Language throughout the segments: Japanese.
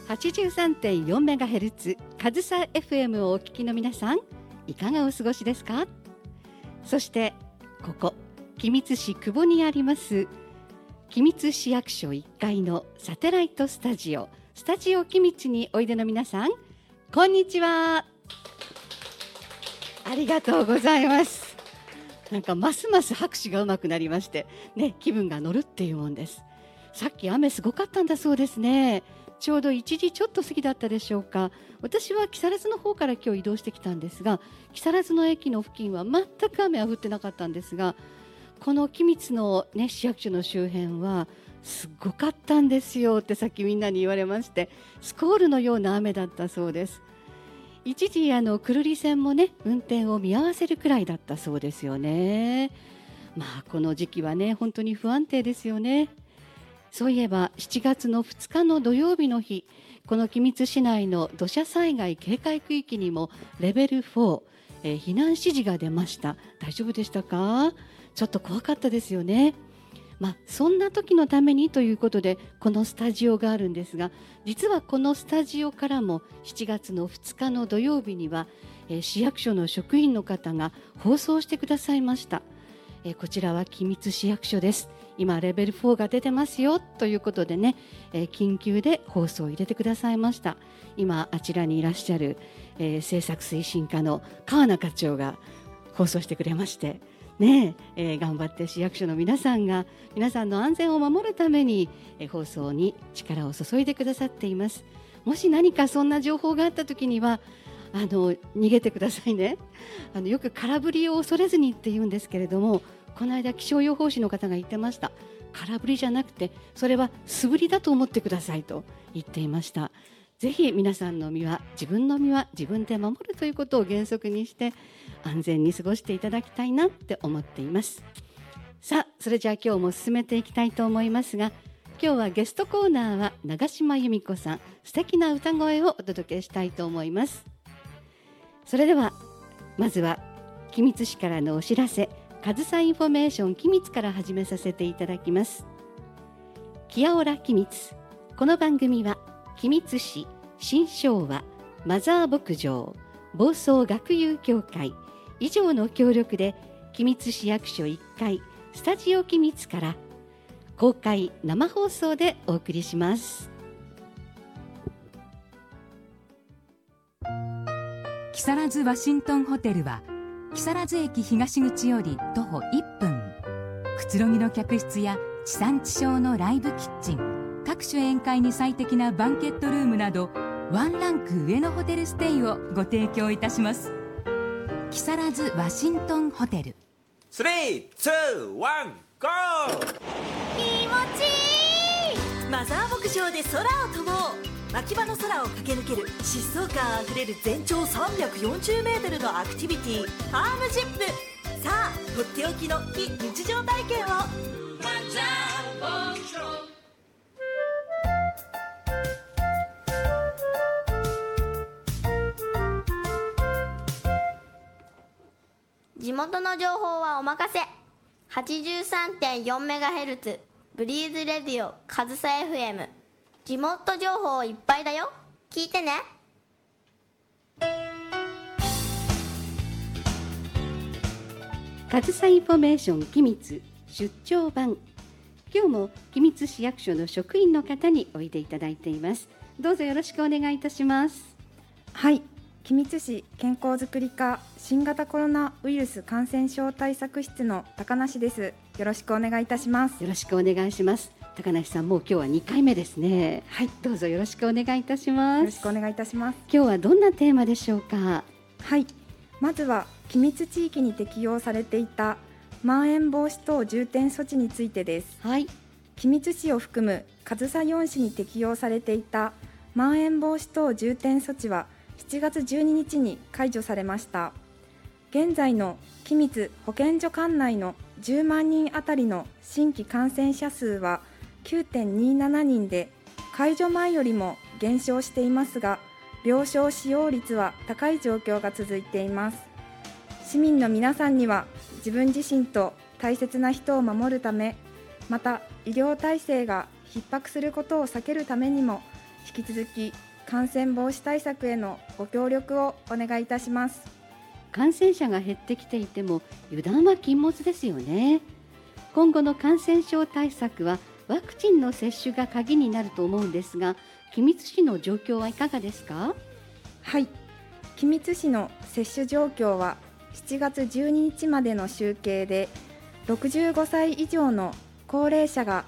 83.4MHz かずさ FM をお聞きの皆さん、いかがお過ごしですか？そしてここ君津市久保にあります君津市役所1階のサテライトスタジオ君津においでの皆さん、こんにちは。ありがとうございます。なんかますます拍手がうまくなりましてね、気分が乗るっていうもんです。さっき雨すごかったんだそうですね。ちょうど1時ちょっと過ぎだったでしょうか。私は木更津の方から今日移動してきたんですが、木更津の駅の付近は全く雨は降ってなかったんですが、この君津の、ね、市役所の周辺はすごかったんですよってさっきみんなに言われまして、スコールのような雨だったそうです。一時久留里線もね運転を見合わせるくらいだったそうですよね。この時期はね本当に不安定ですよね。そういえば7月の2日の土曜日の日、この君津市内の土砂災害警戒区域にもレベル4、避難指示が出ました。大丈夫でしたか？ちょっと怖かったですよね。そんな時のためにということでこのスタジオがあるんですが、実はこのスタジオからも7月の2日の土曜日には、市役所の職員の方が放送してくださいました。こちらは君津市役所です。今レベル4が出てますよということでね、緊急で放送を入れてくださいました。今あちらにいらっしゃる、政策推進課の川名課長が放送してくれましてね、頑張って市役所の皆さんが皆さんの安全を守るために、放送に力を注いでくださっています。もし何かそんな情報があった時には逃げてくださいね。よく空振りを恐れずにって言うんですけれども、この間気象予報士の方が言ってました。空振りじゃなくてそれは素振りだと思ってくださいと言っていました。ぜひ皆さんの身は自分の身は自分で守るということを原則にして安全に過ごしていただきたいなって思っています。さあ、それじゃあ今日も進めていきたいと思いますが、今日はゲストコーナーは長島由美子さん、素敵な歌声をお届けしたいと思います。それではまずは君津市からのお知らせ、かずさインフォメーション君津から始めさせていただきます。キアオラ君津。この番組は君津市新昭和マザー牧場房総学友協会以上の協力で君津市役所1階スタジオ君津から公開生放送でお送りします。 木更津ワシントンホテルは木更津駅東口より徒歩1分、くつろぎの客室や地産地消のライブキッチン、各種宴会に最適なバンケットルームなどワンランク上のホテルステイをご提供いたします。木更津ワシントンホテル。 3、2、1、ゴー！ 気持ちいい！マザー牧場で空を飛ぼう。牧場の空を駆け抜ける疾走感あふれる全長340メートルのアクティビティ、ファームジップ。さあ、とっておきの非日常体験を。マザー牧場。 地元の情報はお任せ。 83.4MHz ブリーズレディオかずさ FM。 地元情報いっぱいだよ、聞いてね。 かずさインフォメーション君津出張版。今日も君津市役所の職員の方においでいただいています。どうぞよろしくお願いいたします。 はい、君津市健康づくり課新型コロナウイルス感染症対策室の高梨です。よろしくお願いいたします。 よろしくお願いします。高梨さん、もう今日は2回目ですね。はい、どうぞよろしくお願いいたします。 よろしくお願いいたします。 今日はどんなテーマでしょうか？ はい、まずは君津地域に適用されていたまん延防止等重点措置についてです。 はい、 君津市を含む上総4市に適用されていたまん延防止等重点措置は7月12日に解除されました。現在の君津保健所管内の10万人あたりの新規感染者数は 9.27 人で、解除前よりも減少していますが、病床使用率は高い状況が続いています。市民の皆さんには自分自身と大切な人を守るため、また医療体制が逼迫することを避けるためにも、 引き続き感染防止対策へのご協力をお願いいたします。 感染者が減ってきていても油断は禁物ですよね。今後の感染症対策はワクチンの接種が鍵になると思うんですが、君津市の状況はいかがですか？ はい、君津市の接種状況は7月12日までの集計で65歳以上の高齢者が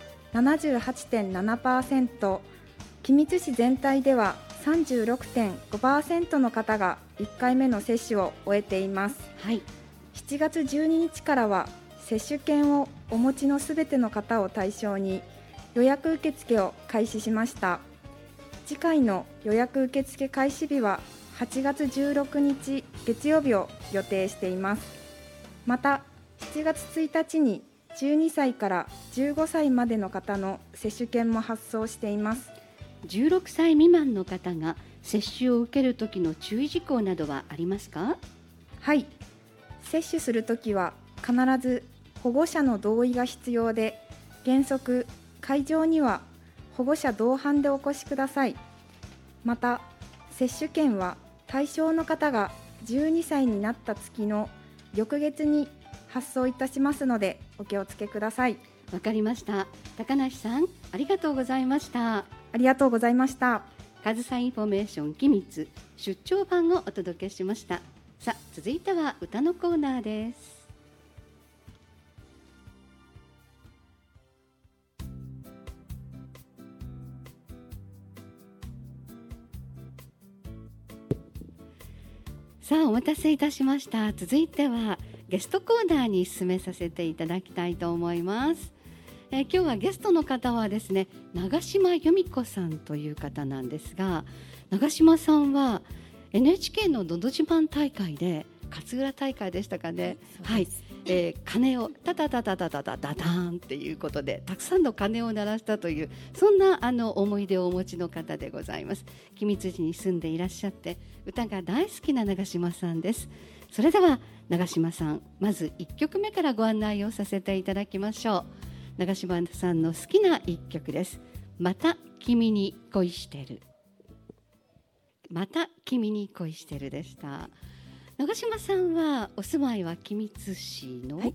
78.7%、 君津市全体では 36.5% の方が1回目の接種を終えています。 はい、 7月12日からは接種券をお持ちのすべての方を対象に予約受付を開始しました。次回の予約受付開始日は8月16日月曜日を予定しています。また7月1日に12歳から15歳までの方の接種券も発送しています。 16歳未満の方が接種を受けるときの注意事項などはありますか？ はい、接種するときは必ず保護者の同意が必要で、原則会場には保護者同伴でお越しください。また接種券は対象の方が12歳になった月の翌月に発送いたしますのでお気をつけください。 わかりました。高梨さん、ありがとうございました。 ありがとうございました。 かずさインフォメーション君津出張版をお届けしました。さあ、続いては歌のコーナーです。さあ、お待たせいたしました。続いてはゲストコーナーに進めさせていただきたいと思います。今日はゲストの方はですね、長島由美子さんという方なんですが、長島さんは NHK ののど自慢大会で、勝浦大会でしたかね、はい、鐘をタタタタタタタダダーンっていうことでたくさんの鐘を鳴らしたという、そんな思い出をお持ちの方でございます。君津市に住んでいらっしゃって歌が大好きな長島さんです。それでは長島さん、まず1曲目からご案内をさせていただきましょう。長島さんの好きな1曲です。また君に恋してる。また君に恋してるでした。長島さんはお住まいは君津市の、 はい、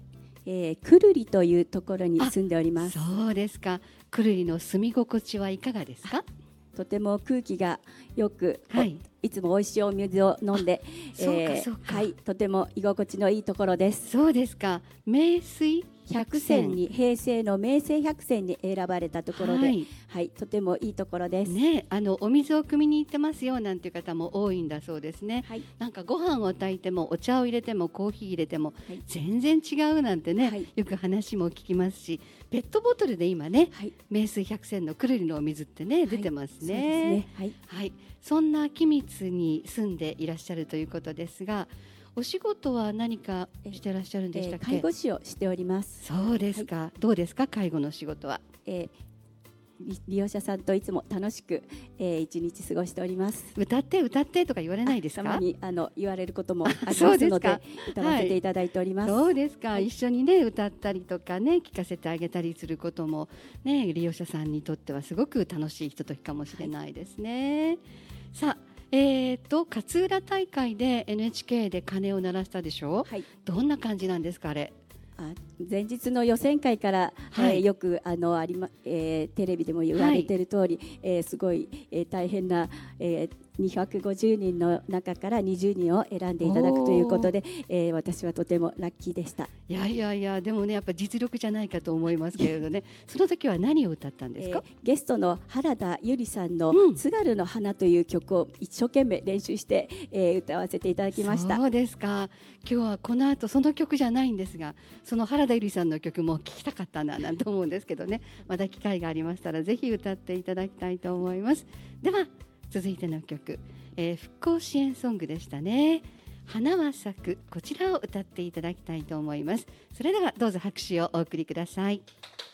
くるりというところに住んでおります。 そうですか。くるりの住み心地はいかがですか？ とても空気がよく、 はい、 いつも美味しいお水を飲んで、はい、とても居心地のいいところです。 そうですか。名水 100選に、平成の名水100選に選ばれたところで、はいはい、とてもいいところです、 ね、お水を汲みに行ってますよなんていう方も多いんだそうですね、はい、なんかご飯を炊いてもお茶を入れてもコーヒー入れても全然違うなんてね、はい、よく話も聞きますし、ペットボトルで今ね、はい、名水100選のくるりのお水ってね、出てますね。はい、はい、そんな君津に住んでいらっしゃるということですが、お仕事は何かしてらっしゃるんでしたっけ？ 介護士をしております。 そうですか、はい、どうですか介護の仕事は？ 利用者さんといつも楽しく、一日過ごしております。 歌って歌ってとか言われないですか？ たまに言われることもありますので歌わせていただいております。 そうですか、はい、一緒にね歌ったりとかね聞かせてあげたりすることもね、利用者さんにとってはすごく楽しいひとときかもしれないですね、はい、さあ勝浦大会で NHK で鐘を鳴らしたでしょ、はい、どんな感じなんですかあれ？ 前日の予選会から、はい、よくテレビでも言われている通り、すごい、大変な、250人の中から20人を選んでいただくということで、私はとてもラッキーでした。 いやいやいや、でもねやっぱ実力じゃないかと思いますけれどねその時は何を歌ったんですか？ ゲストの原田ゆりさんの津軽の花という曲を一生懸命練習して、歌わせていただきました。 そうですか。今日はこの後その曲じゃないんですが、その原田ゆりさんの曲も聴きたかったななんて思うんですけどね、また機会がありましたらぜひ歌っていただきたいと思います。では続いての曲、復興支援ソングでしたね。花は咲く、こちらを歌っていただきたいと思います。それではどうぞ拍手をお送りください。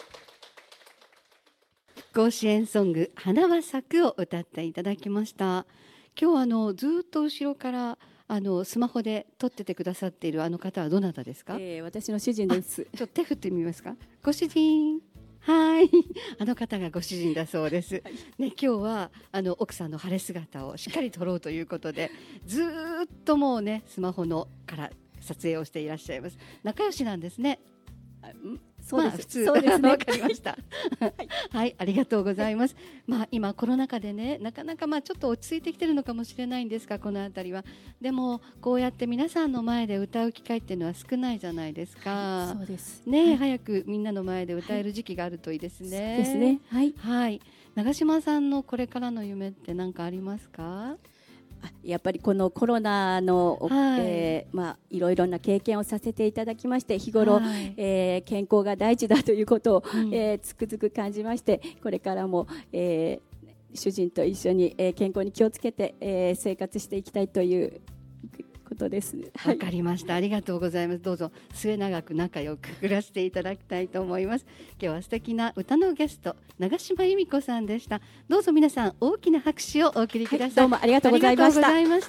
復興支援ソング花は咲くを歌っていただきました。今日ずっと後ろからスマホで撮っててくださっているあの方はどなたですか？ 私の主人です。 ちょっと手振ってみますか？ご主人。 はい、あの方がご主人だそうです。ね、今日は奥さんの晴れ姿をしっかり撮ろうということで、ずーっともうねスマホのから撮影をしていらっしゃいます。仲良しなんですね。 そうです。 普通そうですね。 わかりました。はい、ありがとうございます。今コロナ禍でね、なかなかちょっと落ち着いてきてるのかもしれないんですが、このあたりは。でもこうやって皆さんの前で歌う機会っていうのは少ないじゃないですか。 そうですね、 はい、 早くみんなの前で歌える時期があるといいですね。 そうですね。はい。 はい。長嶋さんのこれからの夢って何かありますか？ やっぱりこのコロナの、いろいろな経験をさせていただきまして、日頃、健康が大事だということを、つくづく感じまして、これからも、主人と一緒に、健康に気をつけて、生活していきたいということです。 わかりました。ありがとうございます。どうぞ末永く仲良く暮らしていただきたいと思います。今日は素敵な歌のゲスト長嶋由美子さんでした。どうぞ皆さん大きな拍手をお送りください。 どうもありがとうございました。 ありがとうございました。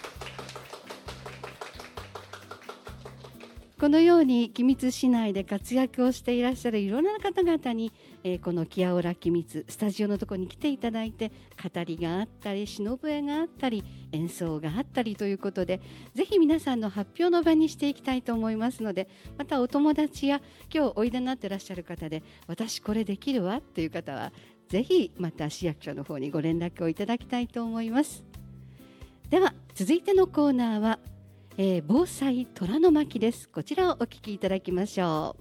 このように君津市内で活躍をしていらっしゃるいろんな方々に、このキアオラ君津スタジオのところに来ていただいて、語りがあったり忍笛があったり演奏があったりということで、ぜひ皆さんの発表の場にしていきたいと思いますので、またお友達や今日おいでになっていらっしゃる方で、私これできるわっていう方はぜひまた市役所の方にご連絡をいただきたいと思います。では続いてのコーナーは防災虎の巻です。こちらをお聞きいただきましょう。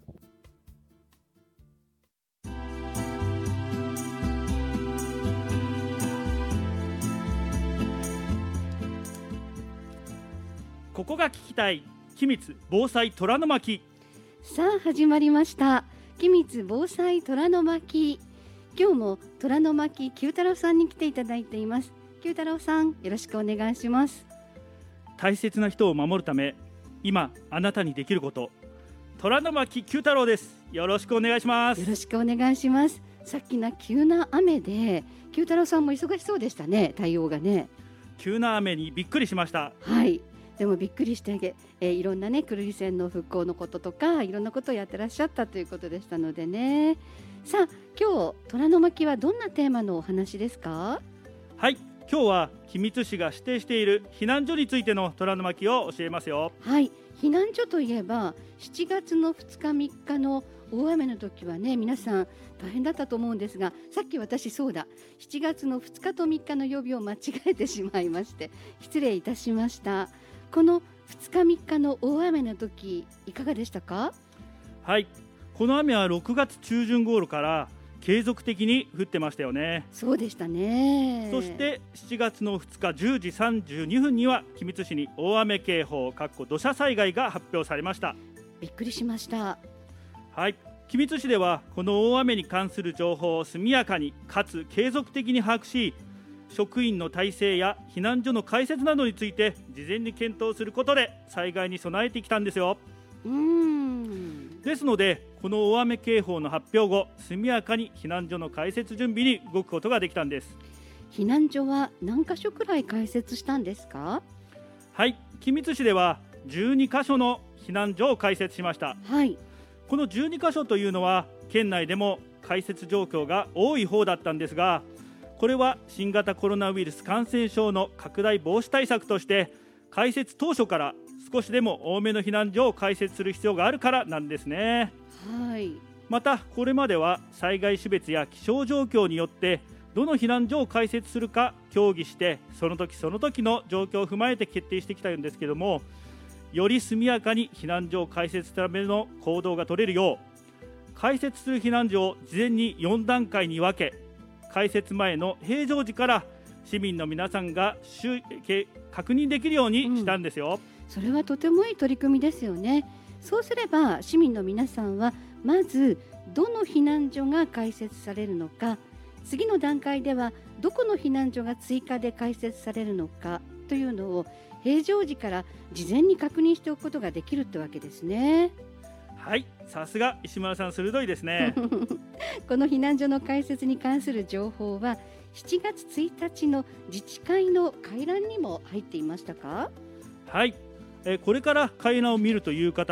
ここが聞きたい君津防災虎の巻。 さあ始まりました、君津防災虎の巻。今日も虎の巻九太郎さんに来ていただいています。九太郎さん、よろしくお願いします。 大切な人を守るため、今あなたにできること、虎の巻九太郎です。よろしくお願いします。 よろしくお願いします。さっき急な雨で九太郎さんも忙しそうでしたね、対応がね。 急な雨にびっくりしました。 はい、でもびっくりして、いろんなね久留里線の復興のこととかいろんなことをやってらっしゃったということでしたのでね。さあ今日虎の巻はどんなテーマのお話ですか？ はい、今日は君津市が指定している避難所についての虎の巻を教えますよ。 はい、避難所といえば7月の2日3日の大雨の時はね、皆さん大変だったと思うんですが、さっき私そうだ7月の2日と3日の曜日を間違えてしまいまして失礼いたしました。この2日3日の大雨の時いかがでしたか？ はい、この雨は6月中旬頃から継続的に降ってましたよね。 そうでしたね。 そして7月の2日10時32分には君津市に大雨警報土砂災害が発表されました。 びっくりしました。 はい、君津市ではこの大雨に関する情報を速やかにかつ継続的に把握し、職員の体制や避難所の開設などについて事前に検討することで災害に備えてきたんですよ。ですのでこの大雨警報の発表後、速やかに避難所の開設準備に動くことができたんです。 避難所は何箇所くらい開設したんですか？ はい、君津市では12カ所の避難所を開設しました。 はい、 この12カ所というのは県内でも開設状況が多い方だったんですが、これは新型コロナウイルス感染症の拡大防止対策として開設当初から少しでも多めの避難所を開設する必要があるからなんですね。 はい、 またこれまでは災害種別や気象状況によってどの避難所を開設するか協議して、その時その時の状況を踏まえて決定してきたんですけども、より速やかに避難所を開設するための行動が取れるよう、開設する避難所を事前に4段階に分け、開設前の平常時から市民の皆さんが確認できるようにしたんですよ。 それはとてもいい取り組みですよね。そうすれば市民の皆さんはまずどの避難所が開設されるのか、次の段階ではどこの避難所が追加で開設されるのかというのを平常時から事前に確認しておくことができるってわけですね。 はい、さすが石村さん、鋭いですね。 この避難所の開設に関する情報は7月1日の自治会の回覧にも入っていましたか？ はい、これから回覧を見るという方は、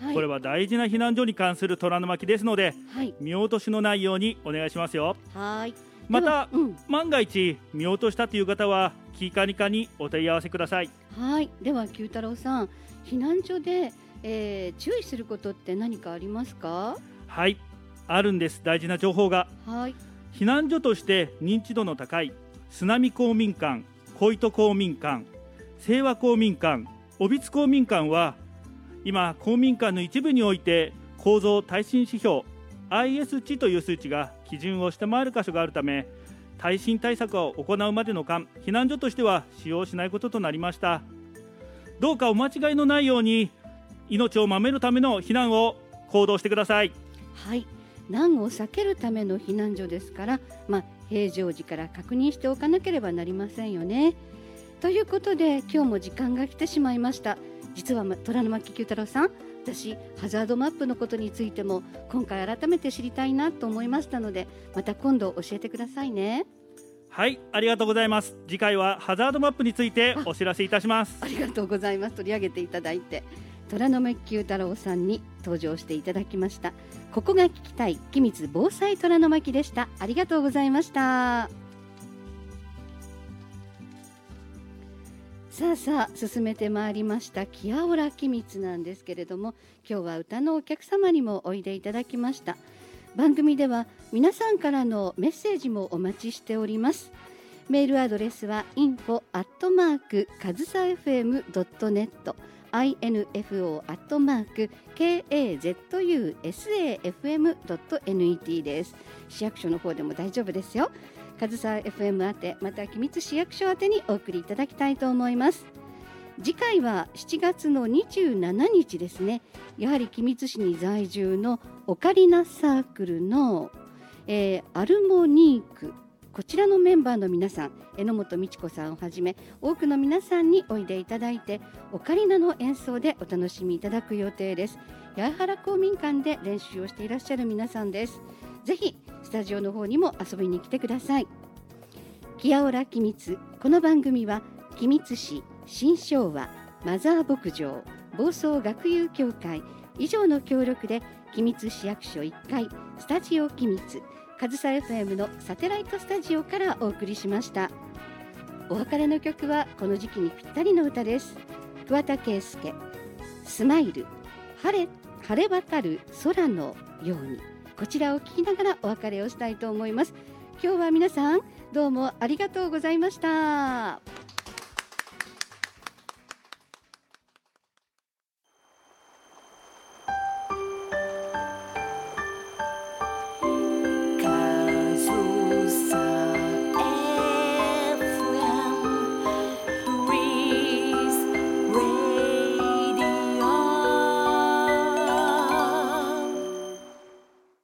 これは大事な避難所に関する虎の巻ですので、見落としのないようにお願いしますよ。また、万が一見落としたという方はキーカニカにお問い合わせください。 では九太郎さん、避難所で、注意することって何かありますか？ あるんです。大事な情報が。避難所として認知度の高い須波公民館、小糸公民館、清和公民館、小櫃公民館は今公民館の一部において構造耐震指標 IS 値という数値が基準を下回る箇所があるため、耐震対策を行うまでの間、避難所としては使用しないこととなりました。どうかお間違いのないように命を守るための避難を行動してください。 難を避けるための避難所ですから、平常時から確認しておかなければなりませんよね。ということで今日も時間が来てしまいました。実は虎の巻九太郎さん、私ハザードマップのことについても今回改めて知りたいなと思いましたので、また今度教えてくださいね。 ありがとうございます。次回はハザードマップについてお知らせいたします。 ありがとうございます。取り上げていただいて虎の巻九太郎さんに登場していただきました。ここが聞きたい君津防災虎の巻でした。ありがとうございました。さあ進めてまいりましたキアオラ君津なんですけれども、今日は歌のお客様にもおいでいただきました。番組では皆さんからのメッセージもお待ちしております。メールアドレスは info@kazusafm.net info@kazusafm.net です。市役所の方でも大丈夫ですよ。上総 FM 宛て、また君津市役所宛てにお送りいただきたいと思います。次回は7月の27日ですね。やはり君津市に在住のオカリナサークルの、アルモニーク、こちらのメンバーの皆さん、榎本美智子さんをはじめ多くの皆さんにおいでいただいて、オカリナの演奏でお楽しみいただく予定です。八重原公民館で練習をしていらっしゃる皆さんです。ぜひスタジオの方にも遊びに来てください。キアオラ君津、この番組は君津市新昭和マザー牧場房総学友協会以上の協力で君津市役所1階スタジオ君津上総 FM のサテライトスタジオからお送りしました。お別れの曲はこの時期にぴったりの歌です。桑田佳祐、スマイル、晴れ渡る空のように、こちらを聴きながらお別れをしたいと思います。今日は皆さんどうもありがとうございました。